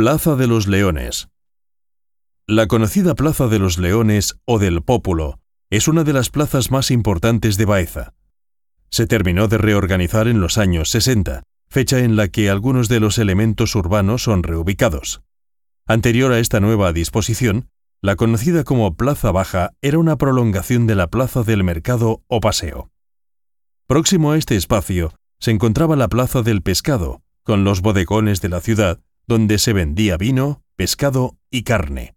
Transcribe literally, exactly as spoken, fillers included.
Plaza de los Leones. La conocida Plaza de los Leones o del Pópulo es una de las plazas más importantes de Baeza. Se terminó de reorganizar en los años sesenta, fecha en la que algunos de los elementos urbanos son reubicados. Anterior a esta nueva disposición, la conocida como Plaza Baja era una prolongación de la Plaza del Mercado o Paseo. Próximo a este espacio se encontraba la Plaza del Pescado, con los bodegones de la ciudad, donde se vendía vino, pescado y carne.